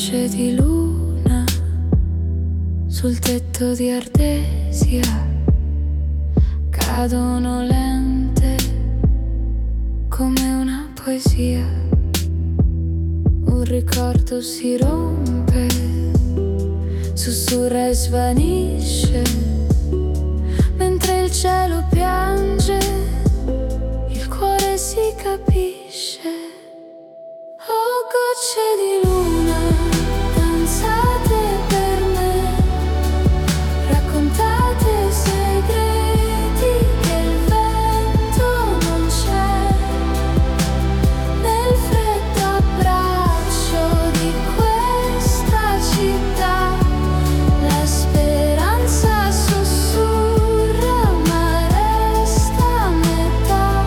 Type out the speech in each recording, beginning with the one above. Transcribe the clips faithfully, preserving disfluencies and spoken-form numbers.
gocce di luna sul tetto di Ardesia cadono lente come una poesia. Un ricordo si rompe, sussurra e svanisce, mentre il cielo piange, il cuore si capisce. Oh, gocce di luna, danzate per me, raccontate segreti che il vento non c'è, nel freddo abbraccio di questa città. La speranza sussurra ma resta a metà.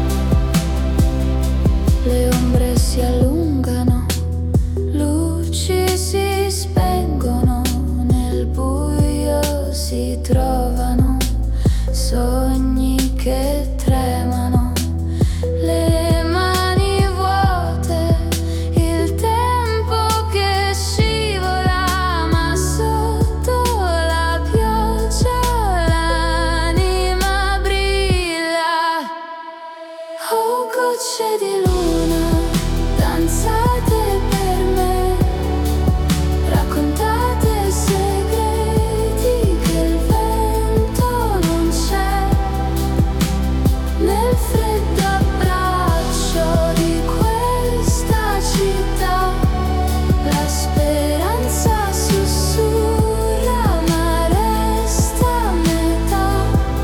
Le ombre si allungano, luci si spengono, nel buio si trovano sogni che tremano, le mani vuote, il tempo che scivola, ma sotto la pioggia l'anima brilla. Oh, gocce di luna, danzate per me, raccontate segreti che il vento non c'è, nel freddo abbraccio di questa città. La speranza sussurra ma resta a metà.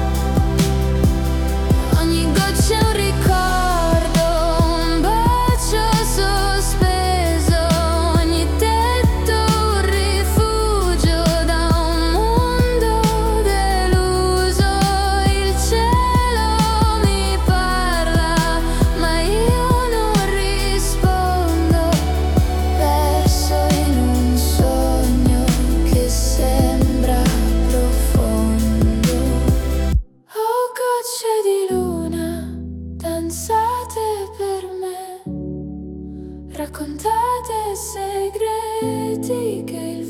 Ogni goccia è un ricordo, un bacio sospeso, ogni tetto un rifugio da un mondo deluso. Il cielo mi parla, ma io non rispondo, perso in un sogno che sembra profondo. Oh, gocce di luna, danzate per me, raccontate segreti che il